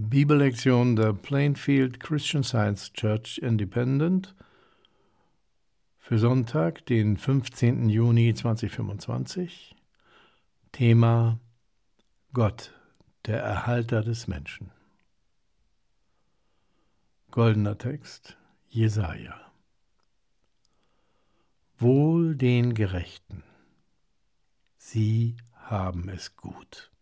Bibellektion der Plainfield Christian Science Church Independent für Sonntag, den 15. Juni 2025. Thema Gott, der Erhalter des Menschen. Goldener Text, Jesaja. Wohl den Gerechten, sie haben es gut.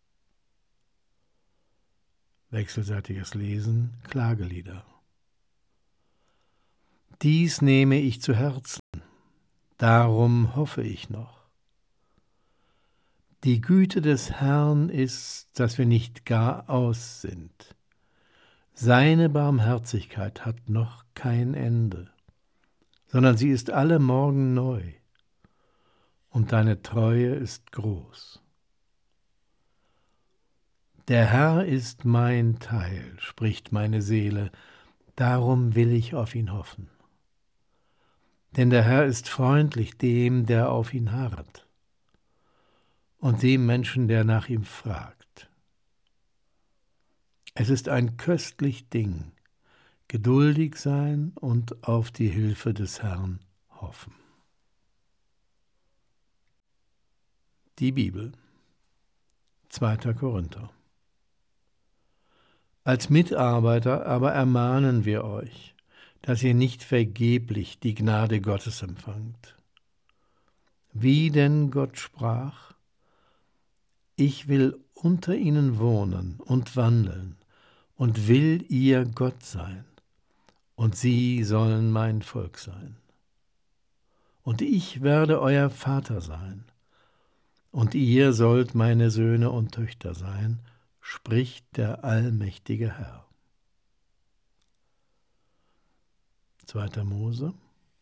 Wechselseitiges Lesen, Klagelieder. Dies nehme ich zu Herzen, darum hoffe ich noch. Die Güte des Herrn ist, dass wir nicht gar aus sind. Seine Barmherzigkeit hat noch kein Ende, sondern sie ist alle Morgen neu, und deine Treue ist groß. Der Herr ist mein Teil, spricht meine Seele, darum will ich auf ihn hoffen. Denn der Herr ist freundlich dem, der auf ihn harrt, und dem Menschen, der nach ihm fragt. Es ist ein köstlich Ding, geduldig sein und auf die Hilfe des Herrn hoffen. Die Bibel, 2. Korinther. Als Mitarbeiter aber ermahnen wir euch, dass ihr nicht vergeblich die Gnade Gottes empfangt. Wie denn Gott sprach: Ich will unter ihnen wohnen und wandeln und will ihr Gott sein, und sie sollen mein Volk sein. Und ich werde euer Vater sein, und ihr sollt meine Söhne und Töchter sein, spricht der allmächtige Herr. 2. Mose.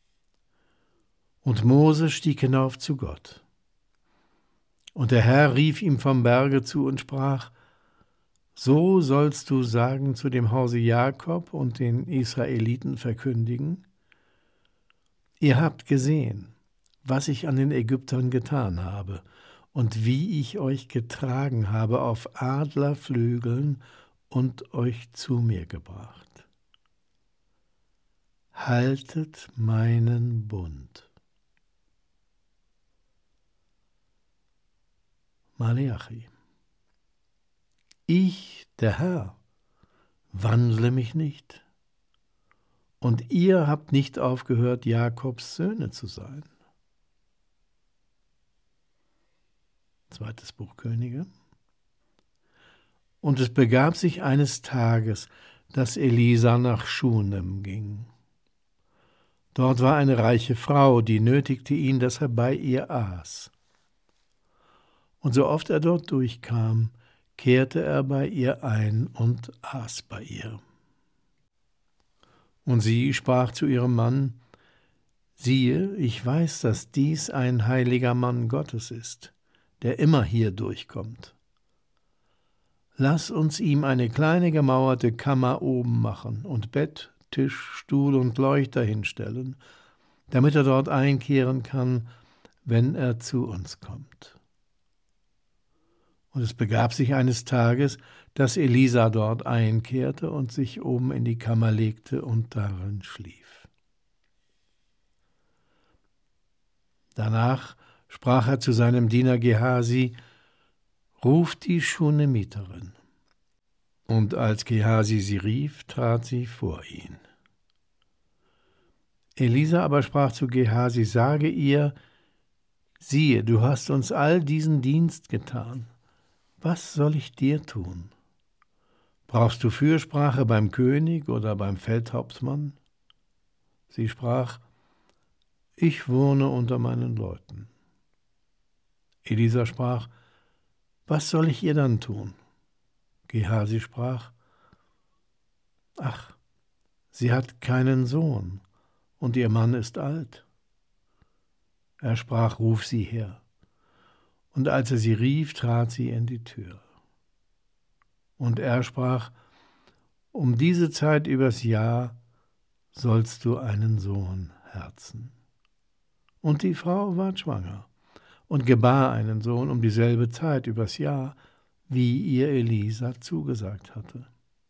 Und Mose stieg hinauf zu Gott. Und der Herr rief ihm vom Berge zu und sprach: So sollst du sagen zu dem Hause Jakob und den Israeliten verkündigen: Ihr habt gesehen, was ich an den Ägyptern getan habe und wie ich euch getragen habe auf Adlerflügeln und euch zu mir gebracht. Haltet meinen Bund. Maleachi. Ich, der Herr, wandle mich nicht, und ihr habt nicht aufgehört, Jakobs Söhne zu sein. 2. Buch Könige. Und es begab sich eines Tages, dass Elisa nach Schunem ging. Dort war eine reiche Frau, die nötigte ihn, dass er bei ihr aß. Und so oft er dort durchkam, kehrte er bei ihr ein und aß bei ihr. Und sie sprach zu ihrem Mann: Siehe, ich weiß, dass dies ein heiliger Mann Gottes ist, der immer hier durchkommt. Lass uns ihm eine kleine gemauerte Kammer oben machen und Bett, Tisch, Stuhl und Leuchter hinstellen, damit er dort einkehren kann, wenn er zu uns kommt. Und es begab sich eines Tages, dass Elisa dort einkehrte und sich oben in die Kammer legte und darin schlief. Danach sprach er zu seinem Diener Gehasi: Ruf die Schunemiterin. Und als Gehasi sie rief, trat sie vor ihn. Elisa aber sprach zu Gehasi: Sage ihr: Siehe, du hast uns all diesen Dienst getan. Was soll ich dir tun? Brauchst du Fürsprache beim König oder beim Feldhauptmann? Sie sprach: Ich wohne unter meinen Leuten. Elisa sprach: Was soll ich ihr dann tun? Gehasi sprach: Ach, sie hat keinen Sohn, und ihr Mann ist alt. Er sprach: Ruf sie her. Und als er sie rief, trat sie in die Tür. Und er sprach: Um diese Zeit übers Jahr sollst du einen Sohn herzen. Und die Frau ward schwanger und gebar einen Sohn um dieselbe Zeit übers Jahr, wie ihr Elisa zugesagt hatte.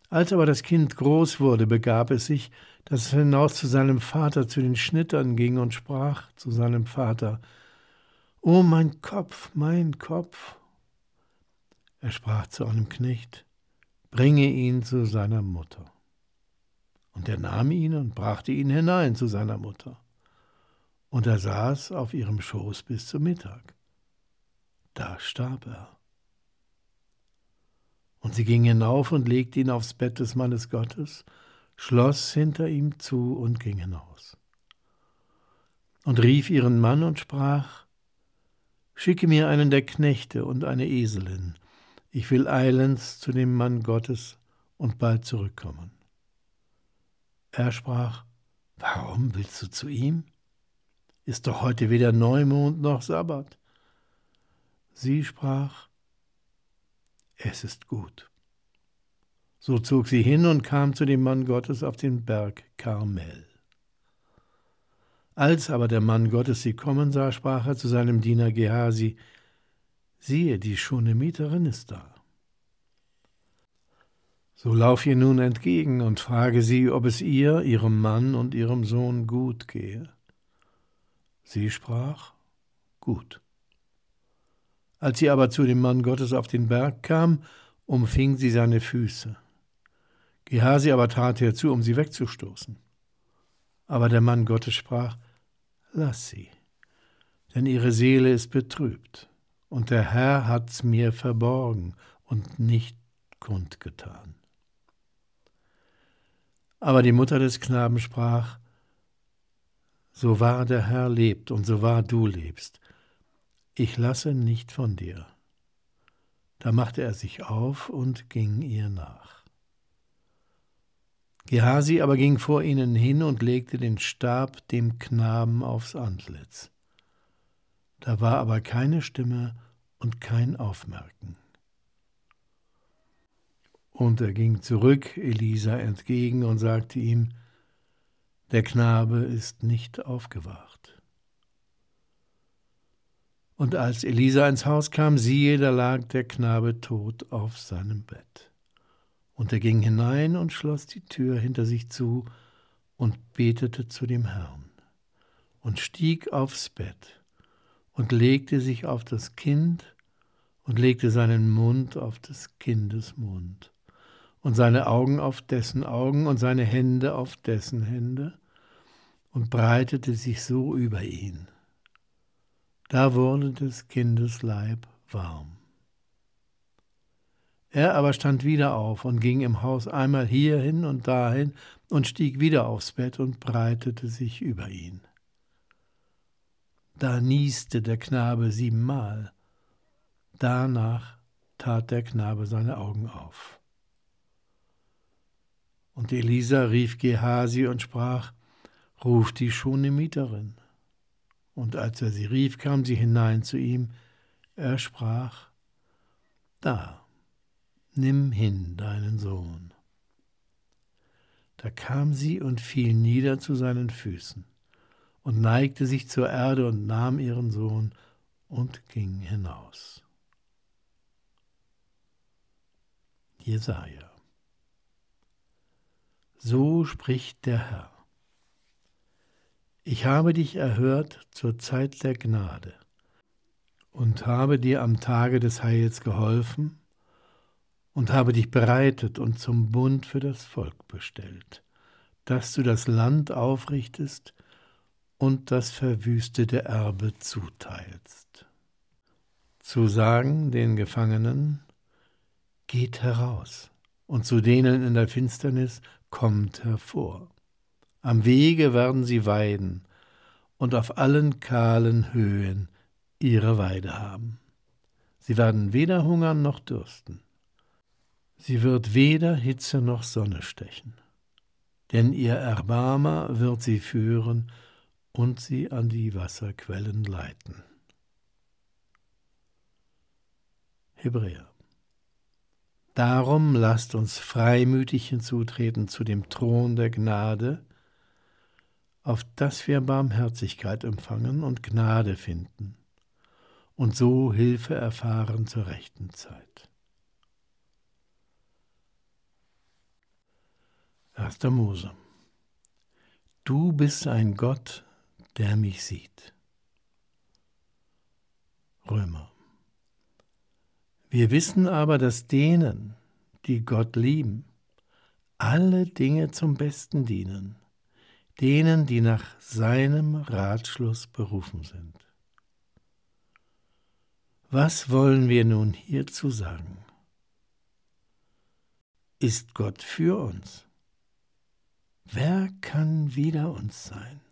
Als aber das Kind groß wurde, begab es sich, dass es hinaus zu seinem Vater zu den Schnittern ging und sprach zu seinem Vater: »O mein Kopf, mein Kopf!« Er sprach zu einem Knecht: »Bringe ihn zu seiner Mutter.« Und er nahm ihn und brachte ihn hinein zu seiner Mutter. Und er saß auf ihrem Schoß bis zum Mittag. Da starb er. Und sie ging hinauf und legte ihn aufs Bett des Mannes Gottes, schloss hinter ihm zu und ging hinaus. Und rief ihren Mann und sprach: »Schicke mir einen der Knechte und eine Eselin. Ich will eilends zu dem Mann Gottes und bald zurückkommen.« Er sprach: »Warum willst du zu ihm? Ist doch heute weder Neumond noch Sabbat.« Sie sprach: »Es ist gut.« So zog sie hin und kam zu dem Mann Gottes auf den Berg Karmel. Als aber der Mann Gottes sie kommen sah, sprach er zu seinem Diener Gehasi: »Siehe, die Schunemiterin ist da. So lauf ihr nun entgegen und frage sie, ob es ihr, ihrem Mann und ihrem Sohn gut gehe.« Sie sprach: »Gut.« Als sie aber zu dem Mann Gottes auf den Berg kam, umfing sie seine Füße. Gehasi aber trat herzu, um sie wegzustoßen. Aber der Mann Gottes sprach: »Lass sie, denn ihre Seele ist betrübt, und der Herr hat's mir verborgen und nicht kundgetan.« Aber die Mutter des Knaben sprach: »So wahr der Herr lebt und so wahr du lebst, ich lasse nicht von dir.« Da machte er sich auf und ging ihr nach. Gehasi aber ging vor ihnen hin und legte den Stab dem Knaben aufs Antlitz. Da war aber keine Stimme und kein Aufmerken. Und er ging zurück Elisa entgegen und sagte ihm: »Der Knabe ist nicht aufgewacht.« Und als Elisa ins Haus kam, siehe, da lag der Knabe tot auf seinem Bett. Und er ging hinein und schloss die Tür hinter sich zu und betete zu dem Herrn und stieg aufs Bett und legte sich auf das Kind und legte seinen Mund auf des Kindes Mund und seine Augen auf dessen Augen und seine Hände auf dessen Hände und breitete sich so über ihn. Da wurde des Kindes Leib warm. Er aber stand wieder auf und ging im Haus einmal hierhin und dahin und stieg wieder aufs Bett und breitete sich über ihn. Da nieste der Knabe 7-mal. Danach tat der Knabe seine Augen auf. Und Elisa rief Gehasi und sprach: »Ruf die Schunemiterin.« Und als er sie rief, kam sie hinein zu ihm. Er sprach: »Da, nimm hin deinen Sohn.« Da kam sie und fiel nieder zu seinen Füßen und neigte sich zur Erde und nahm ihren Sohn und ging hinaus. Jesaja. So spricht der Herr: Ich habe dich erhört zur Zeit der Gnade und habe dir am Tage des Heils geholfen und habe dich bereitet und zum Bund für das Volk bestellt, dass du das Land aufrichtest und das verwüstete Erbe zuteilst. Zu sagen den Gefangenen: Geht heraus, und zu denen in der Finsternis: Kommt hervor. Am Wege werden sie weiden und auf allen kahlen Höhen ihre Weide haben. Sie werden weder hungern noch dürsten. Sie wird weder Hitze noch Sonne stechen, denn ihr Erbarmer wird sie führen und sie an die Wasserquellen leiten. Hebräer. Darum lasst uns freimütig hinzutreten zu dem Thron der Gnade, auf dass wir Barmherzigkeit empfangen und Gnade finden und so Hilfe erfahren zur rechten Zeit. 1. Mose. Du bist ein Gott, der mich sieht. Römer. Wir wissen aber, dass denen, die Gott lieben, alle Dinge zum Besten dienen, denen, die nach seinem Ratschluss berufen sind. Was wollen wir nun hierzu sagen? Ist Gott für uns? Wer kann wider uns sein?